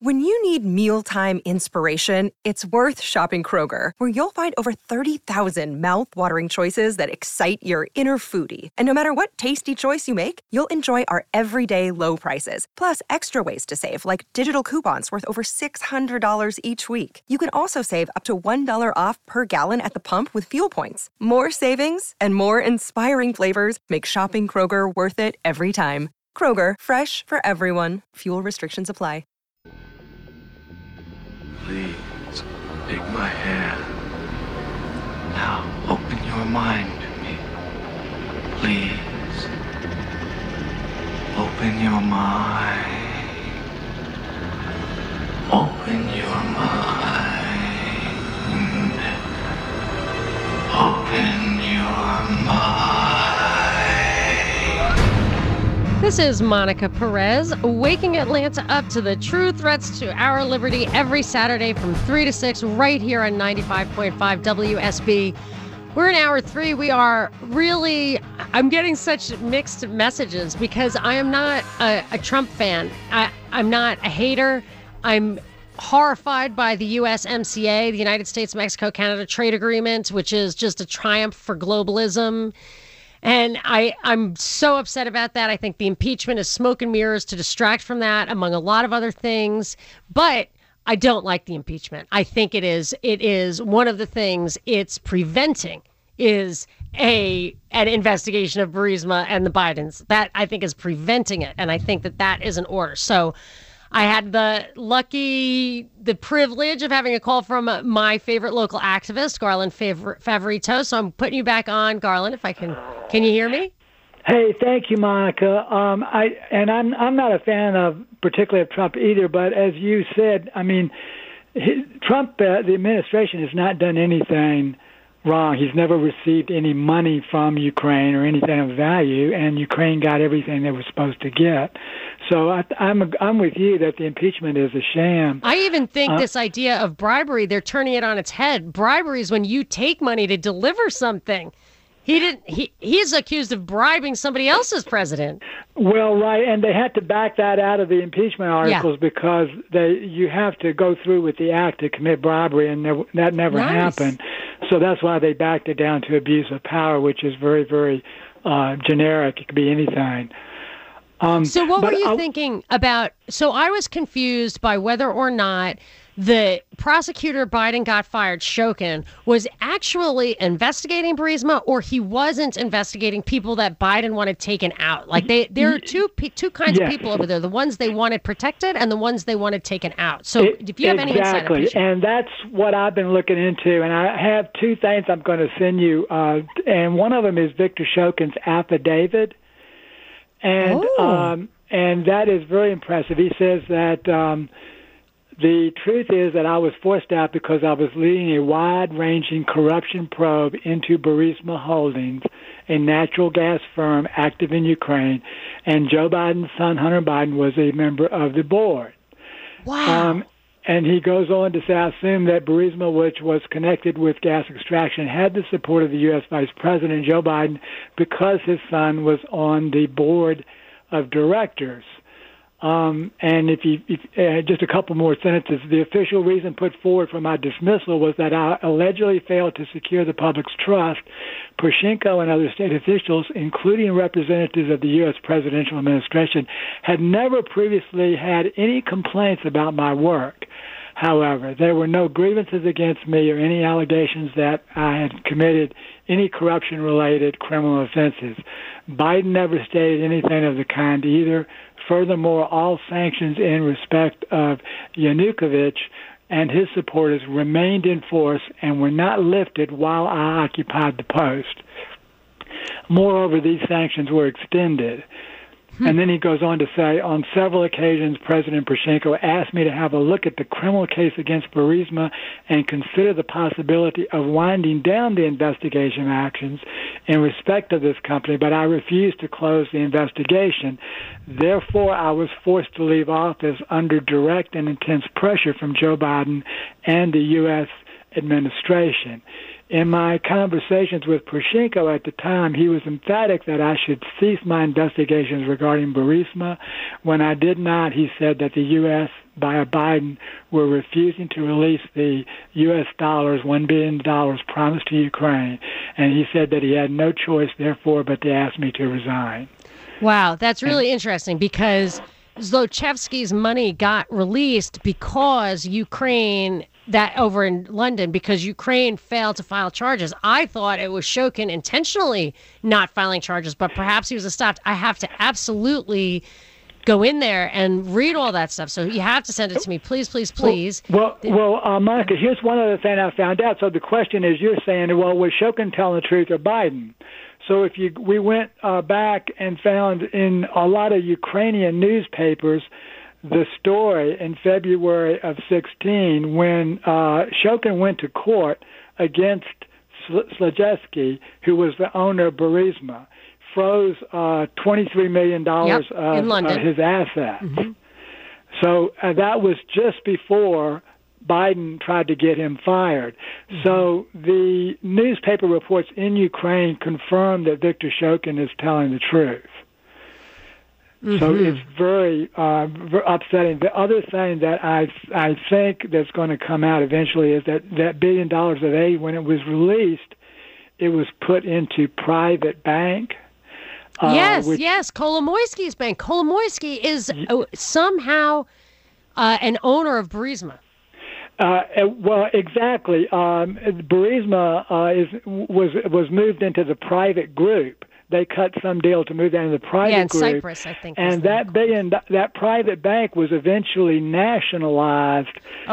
When you need mealtime inspiration, it's worth shopping Kroger, where you'll find over 30,000 mouth-watering choices that excite your inner foodie. And no matter what tasty choice you make, you'll enjoy our everyday low prices, plus extra ways to save, like digital coupons worth over $600 each week. You can also save up to $1 off per gallon at the pump with fuel points. More savings and more inspiring flavors make shopping Kroger worth it every time. Kroger, fresh for everyone. Fuel restrictions apply. Please, take my hand. Now, open your mind to me. Please, open your mind. Open your mind. Open your mind. This is Monica Perez, waking Atlanta up to the true threats to our liberty every Saturday from 3 to 6 right here on 95.5 WSB. We're in hour 3. We are really, I'm getting such mixed messages because I am not a Trump fan. I'm not a hater. I'm horrified by the USMCA, the United States-Mexico-Canada Trade Agreement, which is just a triumph for globalism. And I'm so upset about that. I think the impeachment is smoke and mirrors to distract from that, among a lot of other things. But I don't like the impeachment. I think it is one of the things it's preventing is an investigation of Burisma and the Bidens. That, I think, is preventing it. And I think that is an order. So I had the privilege of having a call from my favorite local activist, Garland Favorito. So I'm putting you back on, Garland, if I can. Can you hear me? Hey, thank you, Monica. I'm not a fan particularly of Trump either, but as you said, I mean, Trump, the administration has not done anything wrong. He's never received any money from Ukraine or anything of value, and Ukraine got everything they were supposed to get. So I'm with you that the impeachment is a sham. I even think this idea of bribery, they're turning it on its head. Bribery is when you take money to deliver something. He's accused of bribing somebody else's president. Well, right, and they had to back that out of the impeachment articles because you have to go through with the act to commit bribery, and that never happened. So that's why they backed it down to abuse of power, which is very, very generic. It could be anything. So what were you thinking about? So I was confused by whether or not the prosecutor Biden got fired, Shokin, was actually investigating Burisma, or he wasn't investigating people that Biden wanted taken out. Like there are two kinds of people over there: the ones they wanted protected and the ones they wanted taken out. So if you have any insight, exactly, and that's what I've been looking into. And I have two things I'm going to send you, and one of them is Victor Shokin's affidavit, and that is very impressive. He says that. The truth is that I was forced out because I was leading a wide-ranging corruption probe into Burisma Holdings, a natural gas firm active in Ukraine, and Joe Biden's son, Hunter Biden, was a member of the board. Wow. And he goes on to say, I assume that Burisma, which was connected with gas extraction, had the support of the U.S. Vice President Joe Biden because his son was on the board of directors. And if just a couple more sentences, the official reason put forward for my dismissal was that I allegedly failed to secure the public's trust. Poroshenko and other state officials, including representatives of the U.S. presidential administration, had never previously had any complaints about my work. However, there were no grievances against me or any allegations that I had committed any corruption-related criminal offenses. Biden never stated anything of the kind either. Furthermore, all sanctions in respect of Yanukovych and his supporters remained in force and were not lifted while I occupied the post. Moreover, these sanctions were extended. And then he goes on to say, on several occasions, President Poroshenko asked me to have a look at the criminal case against Burisma and consider the possibility of winding down the investigation actions in respect of this company, but I refused to close the investigation. Therefore, I was forced to leave office under direct and intense pressure from Joe Biden and the U.S. administration. In my conversations with Poroshenko at the time, he was emphatic that I should cease my investigations regarding Burisma. When I did not, he said that the U.S., via Biden, were refusing to release the U.S. dollars, $1 billion promised to Ukraine. And he said that he had no choice, therefore, but to ask me to resign. Wow, that's really interesting because Zlochevsky's money got released because Ukraine, that over in London, because Ukraine failed to file charges. I thought it was Shokin intentionally not filing charges, but perhaps he was stopped. I have to absolutely go in there and read all that stuff. So you have to send it to me, please, please, please. Well, Monica, here's one other thing I found out. So the question is, you're saying, well, was Shokin telling the truth or Biden? So we went back and found in a lot of Ukrainian newspapers the story in February of 16 when Shokin went to court against Zlochevsky, who was the owner of Burisma, froze $23 million of his assets. Mm-hmm. So that was just before Biden tried to get him fired. Mm-hmm. So the newspaper reports in Ukraine confirm that Viktor Shokin is telling the truth. Mm-hmm. So it's very upsetting. The other thing that I think that's going to come out eventually is that $1 billion of aid, when it was released, it was put into private bank. Yes, Kolomoisky's bank. Kolomoisky is somehow an owner of Burisma. Well, exactly. Burisma was moved into the private group. They cut some deal to move that into the private group. Yeah, in Cyprus, I think. And that private bank was eventually nationalized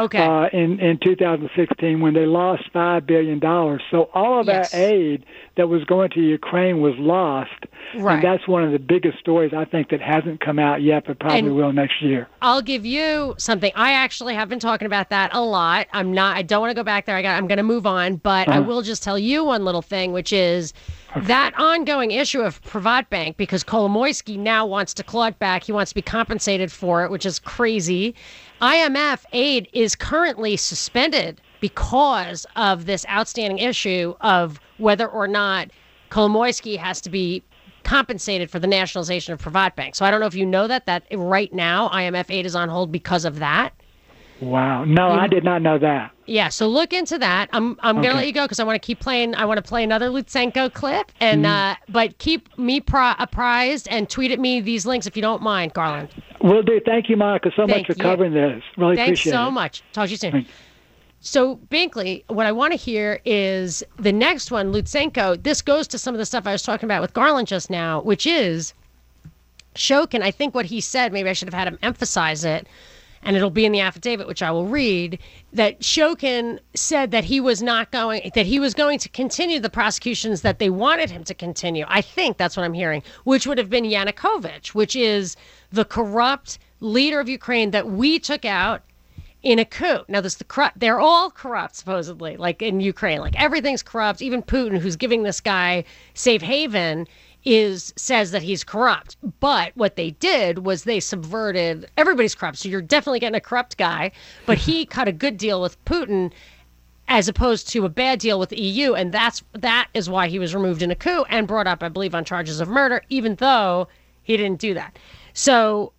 in 2016 when they lost $5 billion. So all of that aid that was going to Ukraine was lost. Right. And that's one of the biggest stories, I think, that hasn't come out yet, but probably will next year. I'll give you something. I actually have been talking about that a lot. I don't want to go back there. I'm going to move on, but I will just tell you one little thing, which is that ongoing issue of Privatbank, because Kolomoisky now wants to claw it back. He wants to be compensated for it, which is crazy. IMF aid is currently suspended because of this outstanding issue of whether or not Kolomoisky has to be compensated for the nationalization of Privatbank. So I don't know if you know that right now IMF aid is on hold because of that. Wow. No, I did not know that. Yeah, so look into that. I'm going to let you go because I want to keep playing. I want to play another Lutsenko clip, and but keep me apprised and tweet at me these links if you don't mind, Garland. Will do. Thank you, Monica, so much for covering this. Really appreciate it. Thanks so much. Talk to you soon. So, Binkley, what I want to hear is the next one, Lutsenko. This goes to some of the stuff I was talking about with Garland just now, which is Shokin. I think what he said, maybe I should have had him emphasize it, and it'll be in the affidavit, which I will read, that Shokin said that he was going to continue the prosecutions that they wanted him to continue. I think that's what I'm hearing, which would have been Yanukovych, which is the corrupt leader of Ukraine that we took out in a coup. Now, they're all corrupt, supposedly, like in Ukraine. Like everything's corrupt. Even Putin, who's giving this guy safe haven, says that he's corrupt. But what they did was they subverted. Everybody's corrupt, so you're definitely getting a corrupt guy. But he cut a good deal with Putin as opposed to a bad deal with the EU, and that is why he was removed in a coup and brought up, I believe, on charges of murder, even though he didn't do that. So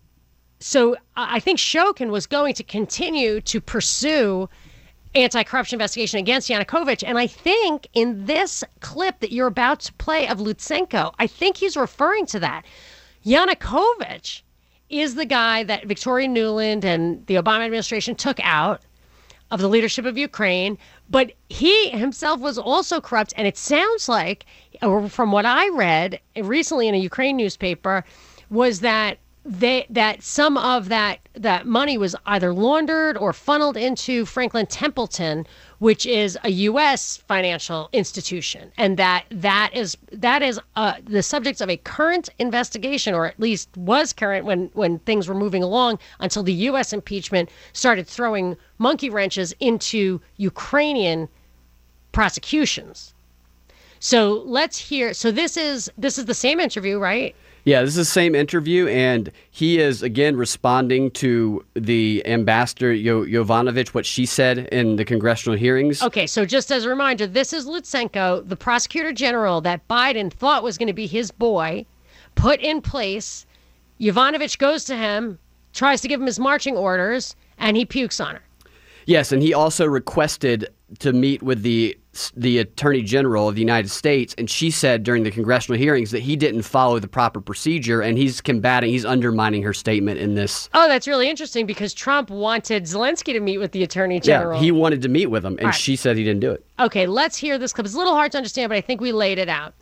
I think Shokin was going to continue to pursue anti-corruption investigation against Yanukovych. And I think in this clip that you're about to play of Lutsenko, I think he's referring to that. Yanukovych is the guy that Victoria Nuland and the Obama administration took out of the leadership of Ukraine. But he himself was also corrupt. And it sounds like, from what I read recently in a Ukraine newspaper, was that some of that money was either laundered or funneled into Franklin Templeton, which is a U.S. financial institution, and that is the subject of a current investigation, or at least was current when things were moving along, until the U.S. impeachment started throwing monkey wrenches into Ukrainian prosecutions. So let's hear. So this is the same interview, right? Yeah, this is the same interview, and he is, again, responding to the ambassador, Yovanovitch, what she said in the congressional hearings. Okay, so just as a reminder, this is Lutsenko, the prosecutor general that Biden thought was going to be his boy, put in place. Yovanovitch goes to him, tries to give him his marching orders, and he pukes on her. Yes, and he also requested to meet with the Attorney General of the United States, and she said during the congressional hearings that he didn't follow the proper procedure, and he's undermining her statement in this. Oh, that's really interesting because Trump wanted Zelensky to meet with the Attorney General. Yeah, he wanted to meet with him, and she said he didn't do it. Okay, let's hear this clip. It's a little hard to understand, but I think we laid it out.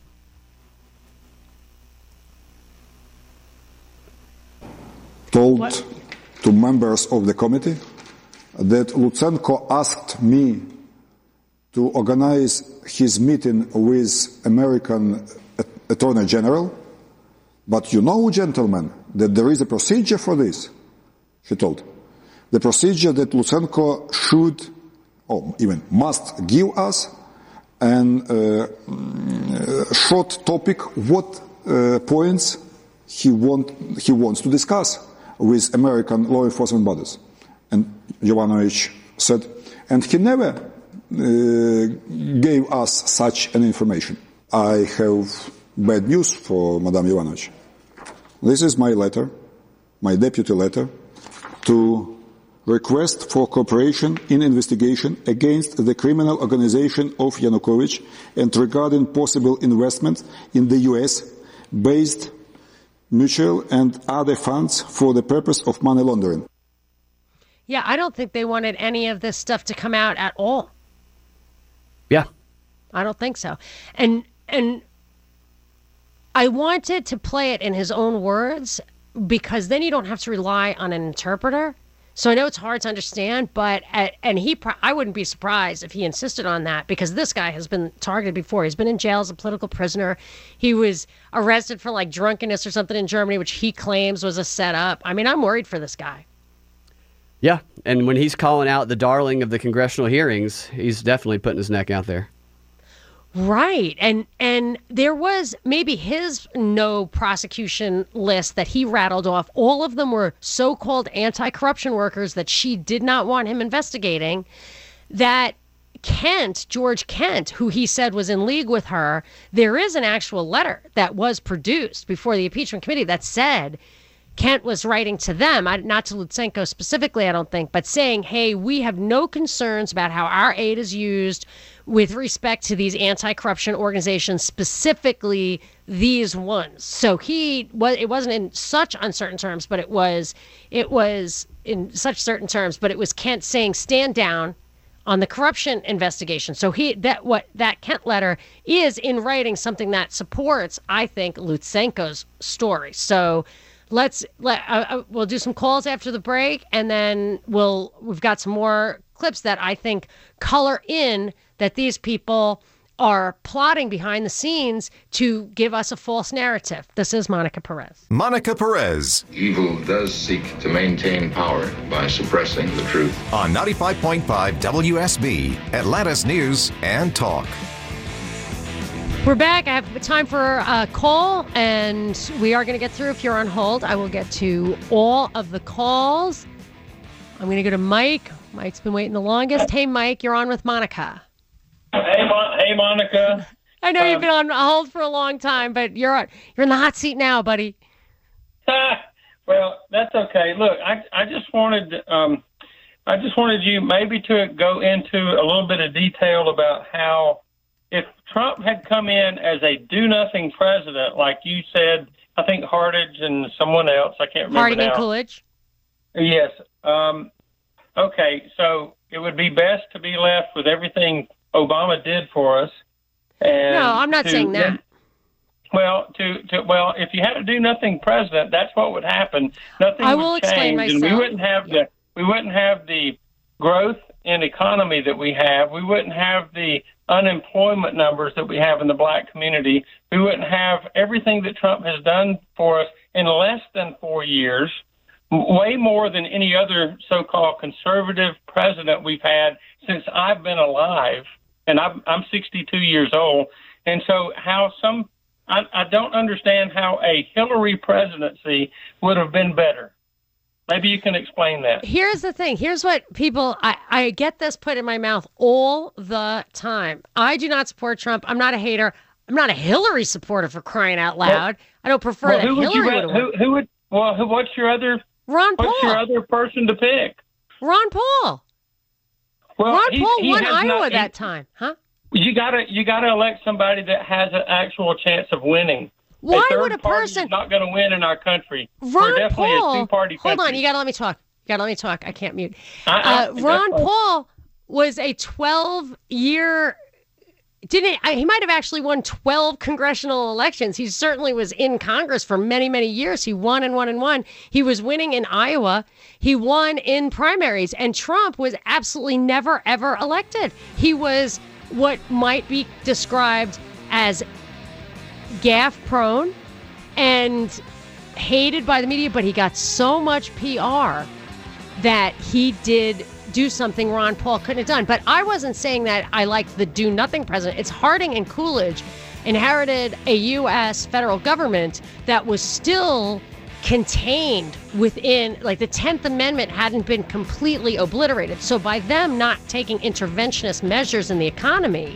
Told to members of the committee that Lutsenko asked me to organize his meeting with American Attorney General, but you know, gentlemen, that there is a procedure for this, he told. The procedure that Lutsenko should, or even must give us, and short topic, what points he wants to discuss with American law enforcement bodies. And Yovanovitch said, and he never gave us such an information. I have bad news for Madame Yovanovitch. This is my letter, my deputy letter, to request for cooperation in investigation against the criminal organization of Yanukovych and regarding possible investments in the U.S.-based mutual and other funds for the purpose of money laundering. Yeah, I don't think they wanted any of this stuff to come out at all. Yeah. I don't think so. And I wanted to play it in his own words because then you don't have to rely on an interpreter. So I know it's hard to understand, but I wouldn't be surprised if he insisted on that because this guy has been targeted before. He's been in jail as a political prisoner. He was arrested for like drunkenness or something in Germany, which he claims was a setup. I mean, I'm worried for this guy. Yeah, and when he's calling out the darling of the congressional hearings, he's definitely putting his neck out there. Right. And there was maybe his no prosecution list that he rattled off. All of them were so-called anti-corruption workers that she did not want him investigating. That George Kent, who he said was in league with her, there is an actual letter that was produced before the impeachment committee that said Kent was writing to them, not to Lutsenko specifically, I don't think, but saying, hey, we have no concerns about how our aid is used with respect to these anti-corruption organizations, specifically these ones. So it wasn't in such uncertain terms, but it was in such certain terms, but it was Kent saying, stand down on the corruption investigation. So that Kent letter is in writing something that supports, I think, Lutsenko's story. So we'll do some calls after the break, and then we've got some more clips that I think color in that these people are plotting behind the scenes to give us a false narrative. This is Monica Perez. Monica Perez. Evil does seek to maintain power by suppressing the truth. On 95.5 WSB, Atlanta's News and Talk. We're back. I have time for a call, and we are going to get through. If you're on hold, I will get to all of the calls. I'm going to go to Mike. Mike's been waiting the longest. Hey, Mike, you're on with Monica. Hey, Monica. I know you've been on hold for a long time, but you're in the hot seat now, buddy. Well, that's okay. Look, I just wanted you maybe to go into a little bit of detail about how if Trump had come in as a do-nothing president, like you said, I think Hardage and someone else, I can't remember Harding now. and Coolidge? Yes. Okay, so it would be best to be left with everything Obama did for us. And no, I'm not saying that. Well, if you had a do-nothing president, that's what would happen. Nothing I will would change, explain myself. and we wouldn't have the growth in economy that we have. We wouldn't have the unemployment numbers that we have in the black community. We wouldn't have everything that Trump has done for us in less than 4 years, way more than any other so-called conservative president we've had since I've been alive, and I'm 62 years old. And so how some I don't understand how a Hillary presidency would have been better. Maybe you can explain that. Here's the thing. Here's what people, I get this put in my mouth all the time. I do not support Trump. I'm not a hater. I'm not a Hillary supporter, for crying out loud. I don't prefer that Hillary would win. What's your other Ron Paul. What's your other person to pick? Ron Paul. Well, Ron Paul won Iowa that time, huh? You gotta elect somebody that has an actual chance of winning. Why would a person not going to win in our country? Ron We're definitely Paul, a two-party country. hold on, you got to let me talk. I can't mute. Ron Paul was a 12-year. He might have actually won 12 congressional elections. He certainly was in Congress for many, many years. He won and won and won. He was winning in Iowa. He won in primaries. And Trump was absolutely never, ever elected. He was what might be described as gaffe prone and hated by the media, but he got so much PR that he did do something Ron Paul couldn't have done. But I wasn't saying that I liked the do-nothing president. It's Harding and Coolidge inherited a U.S. federal government that was still contained within, like, the 10th Amendment hadn't been completely obliterated. So by them not taking interventionist measures in the economy,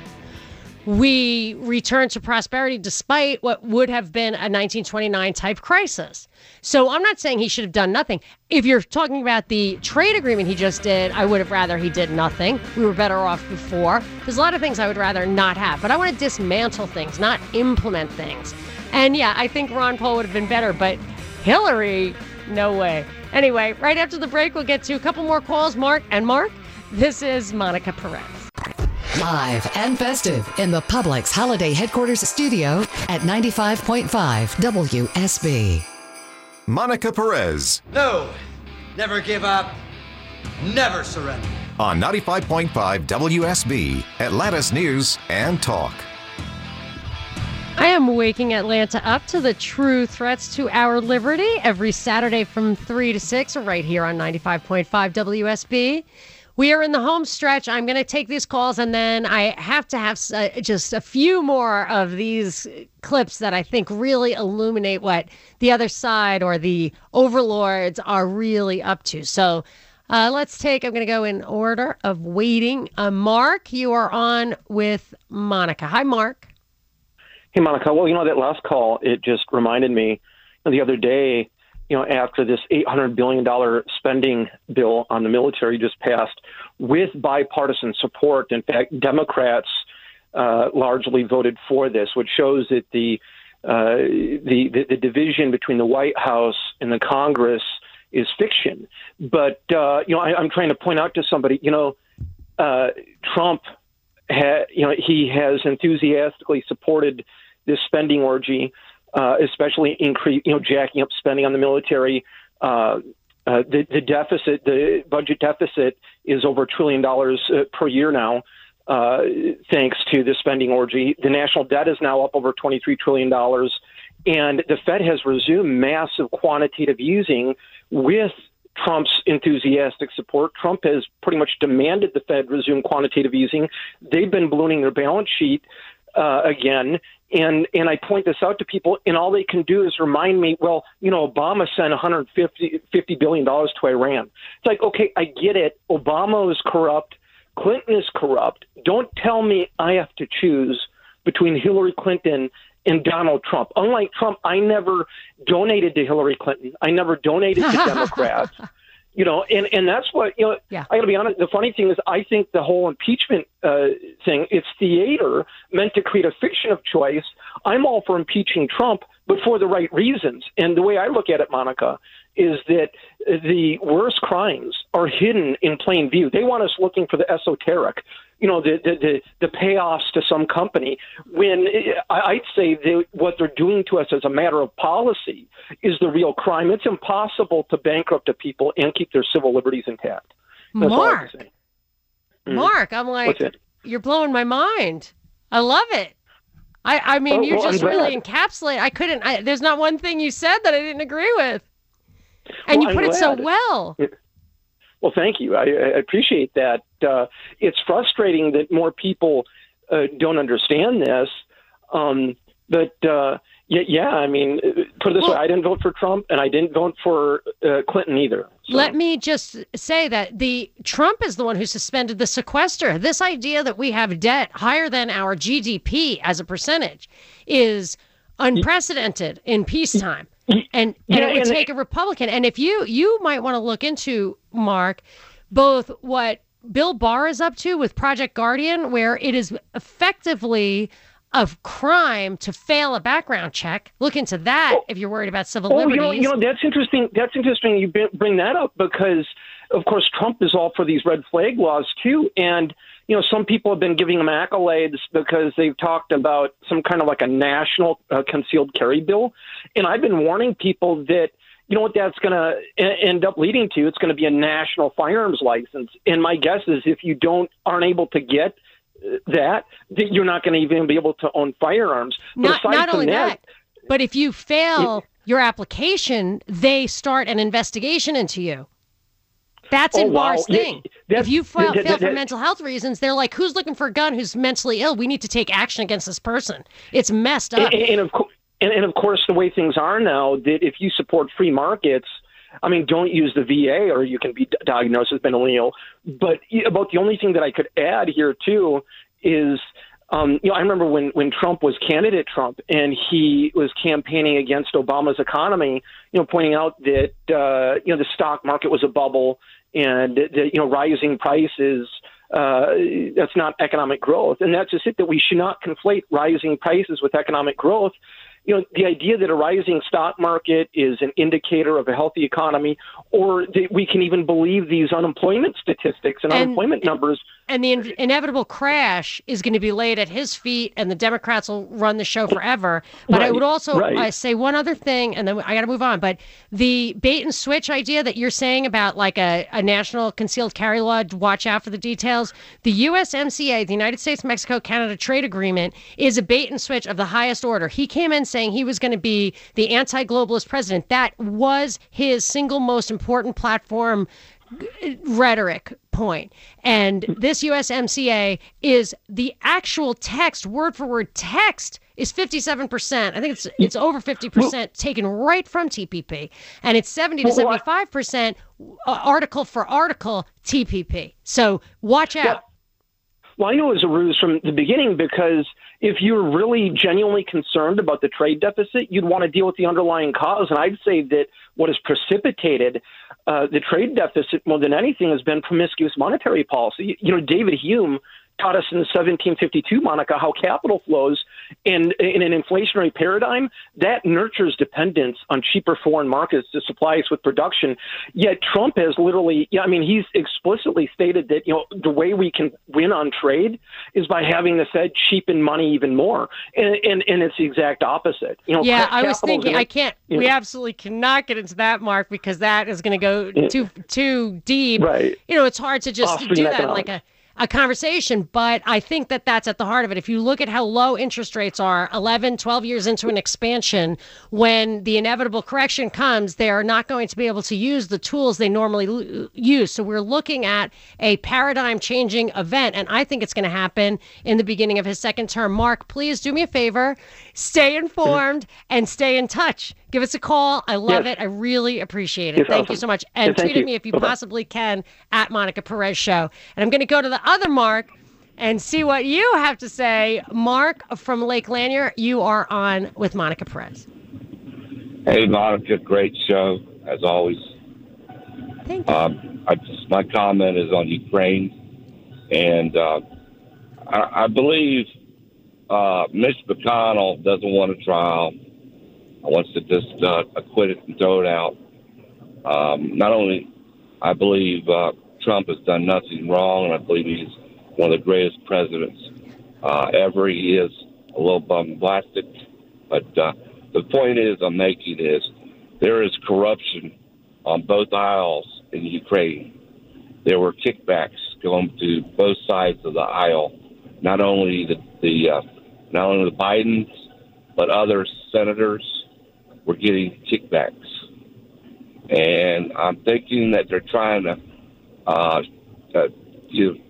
we returned to prosperity despite what would have been a 1929 type crisis. So I'm not saying he should have done nothing. If you're talking about the trade agreement he just did, I would have rather he did nothing. We were better off before. There's a lot of things I would rather not have, but I want to dismantle things, not implement things. And yeah, I think Ron Paul would have been better, but Hillary, no way. Anyway, right after the break, we'll get to a couple more calls. Mark, this is Monica Perez. Live and festive in the Publix Holiday Headquarters studio at 95.5 WSB. Monica Perez. No, never give up, never surrender. On 95.5 WSB, Atlanta's News and Talk. I am waking Atlanta up to the true threats to our liberty every Saturday from 3 to 6 right here on 95.5 WSB. We are in the home stretch. I'm going to take these calls, and then I have to have just a few more of these clips that I think really illuminate what the other side or the overlords are really up to. So I'm going to go in order of waiting. Mark, you are on with Monica. Hi, Mark. Hey, Monica. Well, that last call, it just reminded me the other day, after this $800 billion spending bill on the military just passed with bipartisan support. In fact, Democrats largely voted for this, which shows that the division between the White House and the Congress is fiction. But, I'm trying to point out to somebody, Trump, he has enthusiastically supported this spending orgy, especially jacking up spending on the military. The deficit, the budget deficit, is over $1 trillion per year now, thanks to the spending orgy. The national debt is now up over $23 trillion, and the Fed has resumed massive quantitative easing with Trump's enthusiastic support. Trump has pretty much demanded the Fed resume quantitative easing. They've been ballooning their balance sheet again. And I point this out to people, and all they can do is remind me, Obama sent $150 billion to Iran. It's like, okay, I get it. Obama is corrupt. Clinton is corrupt. Don't tell me I have to choose between Hillary Clinton and Donald Trump. Unlike Trump, I never donated to Hillary Clinton. I never donated to Democrats. And that's what, I got to be honest. The funny thing is, I think the whole impeachment thing, it's theater meant to create a fiction of choice. I'm all for impeaching Trump, but for the right reasons. And the way I look at it, Monica, is that the worst crimes are hidden in plain view. They want us looking for the esoteric, the payoffs to some company, when I'd say what they're doing to us as a matter of policy is the real crime. It's impossible to bankrupt a people and keep their civil liberties intact. That's all I can say. Mark, I'm like, you're blowing my mind. I love it. I mean, you just really encapsulate. There's not one thing you said that I didn't agree with. And you put it so well. Well, thank you. I appreciate that. It's frustrating that more people don't understand this. But yeah, I mean, put it this way: I didn't vote for Trump, and I didn't vote for Clinton either. So. Let me just say that Trump is the one who suspended the sequester. This idea that we have debt higher than our GDP as a percentage is unprecedented in peacetime. And it would take a Republican. And if you might want to look into, Mark, both what Bill Barr is up to with Project Guardian, where it is effectively of crime to fail a background check. Look into that if you're worried about civil liberties. You know, that's interesting. That's interesting you bring that up because, of course, Trump is all for these red flag laws, too. And, you know, some people have been giving him accolades because they've talked about some kind of like a national concealed carry bill. And I've been warning people that, you know what that's going to end up leading to? It's going to be a national firearms license. And my guess is if you aren't able to get that you're not going to even be able to own firearms. Not only that, but if you fail your application, they start an investigation into you. That's in Barr's thing. If you fail for mental health reasons, they're like, who's looking for a gun who's mentally ill? We need to take action against this person. It's messed up. And of course, the way things are now, that if you support free markets, I mean, don't use the VA or you can be diagnosed as mentally ill. But about the only thing that I could add here, too, is, you know, I remember when Trump was candidate Trump and he was campaigning against Obama's economy, you know, pointing out that, you know, the stock market was a bubble and, you know, rising prices, that's not economic growth. And that's just it, that we should not conflate rising prices with economic growth. You know, the idea that a rising stock market is an indicator of a healthy economy, or that we can even believe these unemployment statistics and unemployment numbers. And the inevitable crash is going to be laid at his feet, and the Democrats will run the show forever. But I would also say one other thing, and then I got to move on. But the bait and switch idea that you're saying about like a national concealed carry law, watch out for the details. The USMCA, the United States-Mexico-Canada Trade Agreement, is a bait and switch of the highest order. He came in saying he was going to be the anti-globalist president. That was his single most important platform rhetoric point. And this USMCA is the actual text, word for word text, is 57%. I think it's over 50% taken right from TPP. And it's 70 to 75% article for article TPP. So watch out. Well, I know it was a ruse from the beginning because if you're really genuinely concerned about the trade deficit, you'd want to deal with the underlying cause. And I'd say that what has precipitated the trade deficit more than anything has been promiscuous monetary policy. You know, David Hume taught us in 1752, Monica, how capital flows in an inflationary paradigm that nurtures dependence on cheaper foreign markets to supply us with production. Yet Trump has literally, he's explicitly stated that, you know, the way we can win on trade is by having the Fed cheapen money even more. And it's the exact opposite. You know, yeah, I was thinking, we absolutely cannot get into that, Mark, because that is going to go too deep. Right. You know, it's hard to just do that in like a conversation, but I think that that's at the heart of it. If you look at how low interest rates are 11, 12 years into an expansion, when the inevitable correction comes, they are not going to be able to use the tools they normally use. So we're looking at a paradigm changing event, and I think it's going to happen in the beginning of his second term. Mark, please do me a favor, stay informed and stay in touch. Give us a call. I love it. I really appreciate it. Thank you so much. And tweet me if you possibly can at Monica Perez Show. And I'm going to go to the other Mark and see what you have to say. Mark from Lake Lanier, you are on with Monica Perez. Hey, Monica, great show, as always. Thank you. My comment is on Ukraine. And I believe Mitch McConnell doesn't want a trial. Wants to just acquit it and throw it out. Not only, I believe Trump has done nothing wrong, and I believe he's one of the greatest presidents ever. He is a little bombastic, but the point I'm making is there is corruption on both aisles in Ukraine. There were kickbacks going to both sides of the aisle, not only the Bidens, but other senators were getting kickbacks. And I'm thinking that they're trying to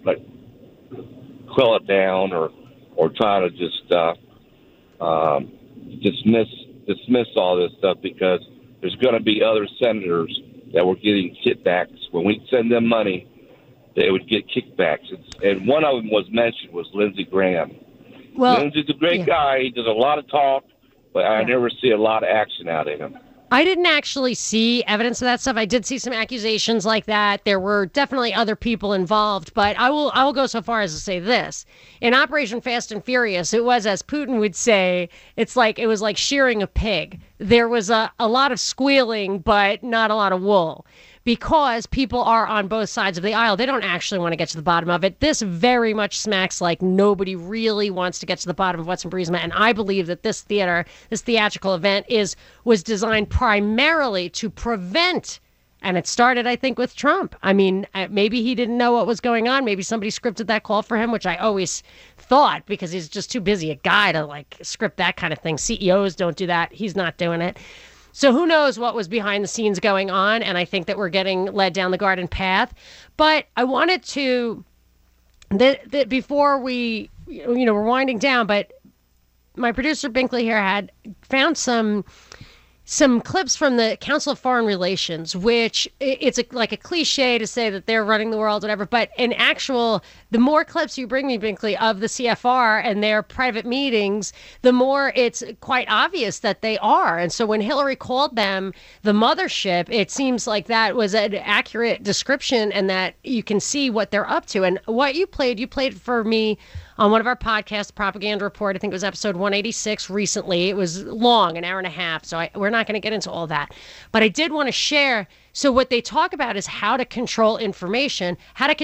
quell it down or try to just dismiss all this stuff because there's going to be other senators that were getting kickbacks. When we send them money, they would get kickbacks. And one of them was mentioned was Lindsey Graham. Well, Lindsey's a great guy. He does a lot of talk, but I never see a lot of action out of him. I didn't actually see evidence of that stuff. I did see some accusations like that. There were definitely other people involved, but I will go so far as to say this. In Operation Fast and Furious, it was, as Putin would say, it was like shearing a pig. There was a lot of squealing, but not a lot of wool, because people are on both sides of the aisle. They don't actually want to get to the bottom of it. This very much smacks like nobody really wants to get to the bottom of what's in Burisma. And I believe that this theatrical event was designed primarily to prevent, and it started, I think, with Trump. I mean, maybe he didn't know what was going on. Maybe somebody scripted that call for him, which I always thought, because he's just too busy a guy to script that kind of thing. CEOs don't do that. He's not doing it. So who knows what was behind the scenes going on, and I think that we're getting led down the garden path. But I wanted to, before we're winding down, but my producer Binkley here had found some clips from the Council of Foreign Relations, which it's like a cliche to say that they're running the world, whatever. But in actual, the more clips you bring me, Binkley, of the CFR and their private meetings, the more it's quite obvious that they are. And so when Hillary called them the mothership, it seems like that was an accurate description and that you can see what they're up to. And what you played for me on one of our podcasts, Propaganda Report. I think it was episode 186 recently. It was long, an hour and a half, so we're not going to get into all that. But I did want to share, so what they talk about is how to control information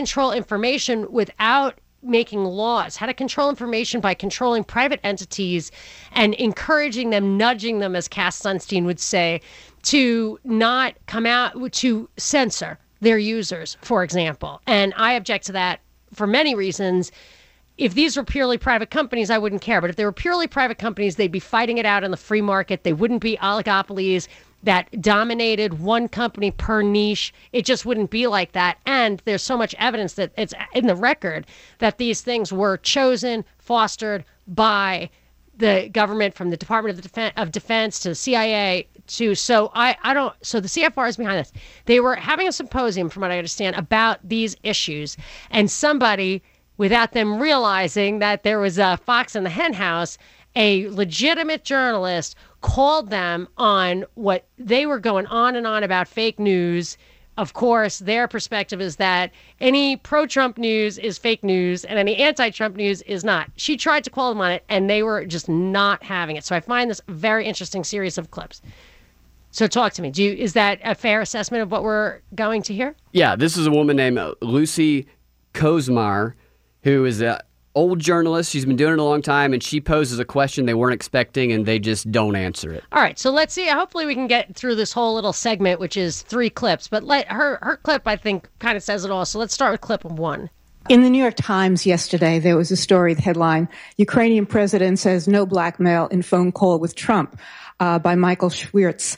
without making laws, how to control information by controlling private entities and encouraging them, nudging them, as Cass Sunstein would say, to not come out, to censor their users, for example. And I object to that for many reasons. If these were purely private companies, I wouldn't care. But if they were purely private companies, they'd be fighting it out in the free market. They wouldn't be oligopolies that dominated one company per niche. It just wouldn't be like that. And there's so much evidence that it's in the record that these things were chosen, fostered by the government, from the Department of Defense to the CIA to, so the CFR is behind this. They were having a symposium, from what I understand, about these issues, and somebody, without them realizing that there was a fox in the hen house, a legitimate journalist called them on what they were going on and on about fake news. Of course, their perspective is that any pro-Trump news is fake news and any anti-Trump news is not. She tried to call them on it, and they were just not having it. So I find this a very interesting series of clips. So talk to me. Is that a fair assessment of what we're going to hear? Yeah, this is a woman named Lucy Kozmar, who is an old journalist. She's been doing it a long time, and she poses a question they weren't expecting, and they just don't answer it. All right, so let's see. Hopefully we can get through this whole little segment, which is 3 clips. But her clip, I think, kind of says it all. So let's start with clip 1. In the New York Times yesterday, there was a story, the headline, Ukrainian president says no blackmail in phone call with Trump, by Michael Schwirtz.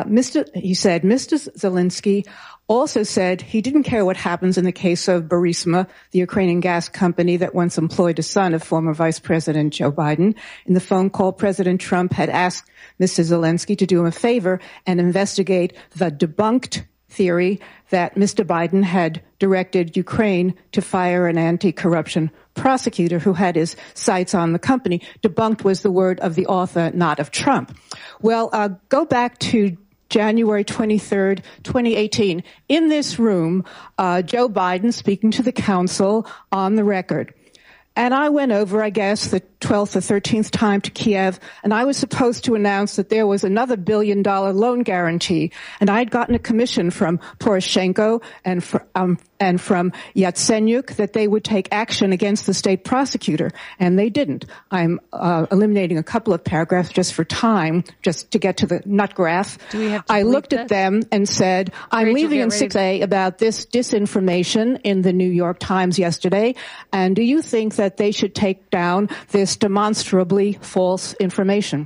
He said, Mr. Zelensky also said he didn't care what happens in the case of Burisma, the Ukrainian gas company that once employed a son of former Vice President Joe Biden. In the phone call, President Trump had asked Mr. Zelensky to do him a favor and investigate the debunked theory that Mr. Biden had directed Ukraine to fire an anti-corruption prosecutor who had his sights on the company. Debunked was the word of the author, not of Trump. Well, go back to January 23rd, 2018. In this room, Joe Biden speaking to the council on the record. And I went over, I guess, the 12th or 13th time to Kiev, and I was supposed to announce that there was another $1 billion loan guarantee. And I had gotten a commission from Poroshenko and from Yatsenyuk that they would take action against the state prosecutor, and they didn't. I'm eliminating a couple of paragraphs just for time, just to get to the nut graph. I looked at them and said, I'm leaving in 6A about this disinformation in the New York Times yesterday, and do you think that they should take down this demonstrably false information?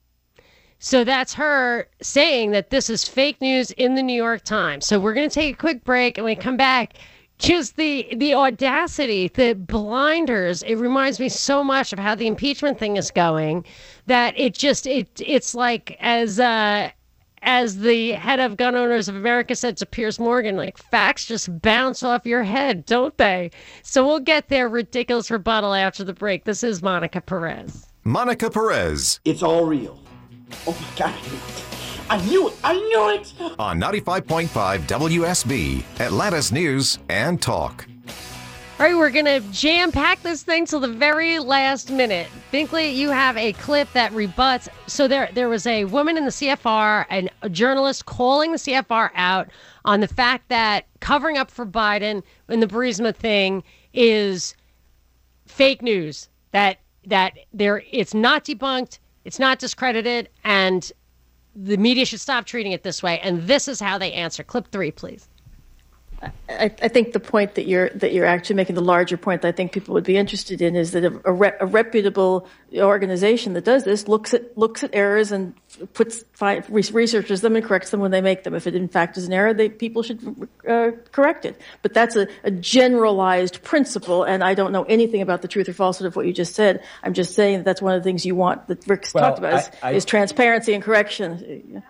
So that's her saying that this is fake news in the New York Times. So we're going to take a quick break, and when we come back, just the audacity, the blinders. It reminds me so much of how the impeachment thing is going that it's like as the head of Gun Owners of America said to Piers Morgan, like, facts just bounce off your head, don't they? So we'll get their ridiculous rebuttal after the break. This is Monica Perez. Monica Perez. It's all real. Oh my God. I knew it. On 95.5 WSB, Atlanta's News and Talk. All right, we're going to jam-pack this thing till the very last minute. Binkley, you have a clip that rebuts. So there was a woman in the CFR, and a journalist calling the CFR out on the fact that covering up for Biden in the Burisma thing is fake news, that it's not debunked, it's not discredited, and the media should stop treating it this way. And this is how they answer. Clip 3, please. I think the point that you're actually making, the larger point that I think people would be interested in, is that a reputable organization that does this looks at errors and researches them and corrects them when they make them. If it in fact is an error, people should correct it. But that's a generalized principle, and I don't know anything about the truth or falsehood of what you just said. I'm just saying that's one of the things you want, that Rick's talked about, is transparency and correction.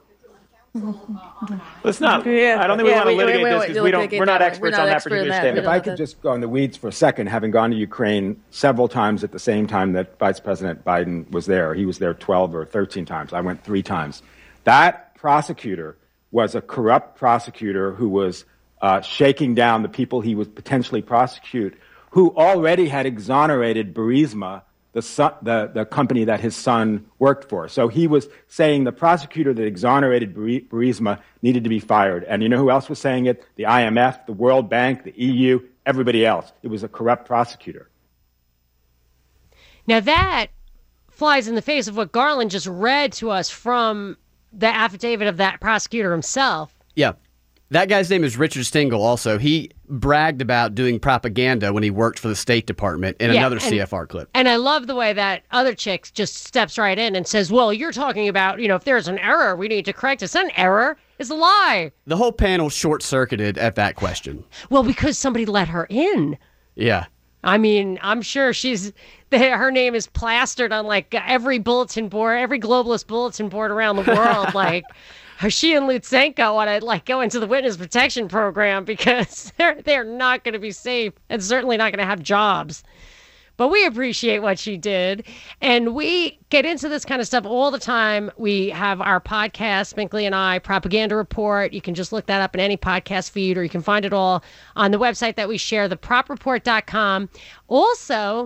Let's not. I don't think we want to litigate this because we're not experts on that particular statement. If I could just go in the weeds for a second, having gone to Ukraine several times at the same time that Vice President Biden was there. He was there 12 or 13 times. I went 3 times. That prosecutor was a corrupt prosecutor who was shaking down the people he would potentially prosecute, who already had exonerated Burisma, the company that his son worked for. So he was saying the prosecutor that exonerated Burisma needed to be fired. And you know who else was saying it? The IMF, the World Bank, the EU, everybody else. It was a corrupt prosecutor. Now that flies in the face of what Garland just read to us from the affidavit of that prosecutor himself. Yeah. That guy's name is Richard Stengel also. He bragged about doing propaganda when he worked for the State Department in another CFR clip. And I love the way that other chick just steps right in and says, well, you're talking about, if there's an error, we need to correct it. It's not an error. It's a lie. The whole panel short-circuited at that question. Well, because somebody let her in. Yeah. I mean, I'm sure her name is plastered on like every bulletin board, every globalist bulletin board around the world. Like, she and Lutsenko want to go into the witness protection program because they're not going to be safe and certainly not going to have jobs. But we appreciate what she did. And we get into this kind of stuff all the time. We have our podcast, Binkley and I, Propaganda Report. You can just look that up in any podcast feed, or you can find it all on the website that we share, thepropreport.com. Also,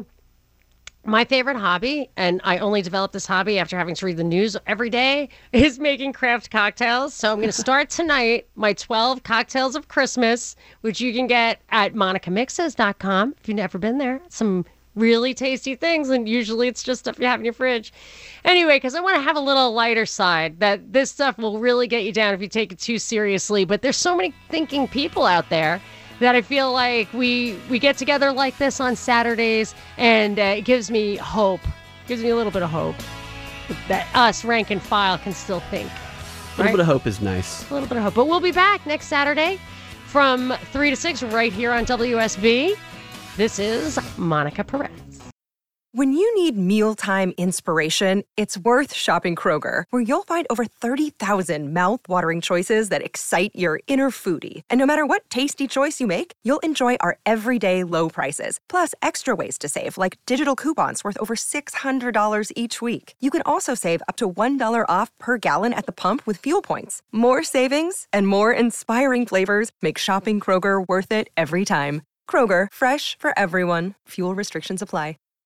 my favorite hobby, and I only developed this hobby after having to read the news every day, is making craft cocktails. So I'm going to start tonight my 12 cocktails of Christmas, which you can get at monicamixes.com if you've never been there. Some really tasty things, and usually it's just stuff you have in your fridge. Anyway, because I want to have a little lighter side, that this stuff will really get you down if you take it too seriously. But there's so many thinking people out there that I feel like we get together like this on Saturdays, and it gives me hope. Gives me a little bit of hope that us, rank and file, can still think. A little bit of hope is nice. A little bit of hope. But we'll be back next Saturday from 3 to 6 right here on WSB. This is Monica Perez. When you need mealtime inspiration, it's worth shopping Kroger, where you'll find over 30,000 mouth-watering choices that excite your inner foodie. And no matter what tasty choice you make, you'll enjoy our everyday low prices, plus extra ways to save, like digital coupons worth over $600 each week. You can also save up to $1 off per gallon at the pump with fuel points. More savings and more inspiring flavors make shopping Kroger worth it every time. Kroger, fresh for everyone. Fuel restrictions apply.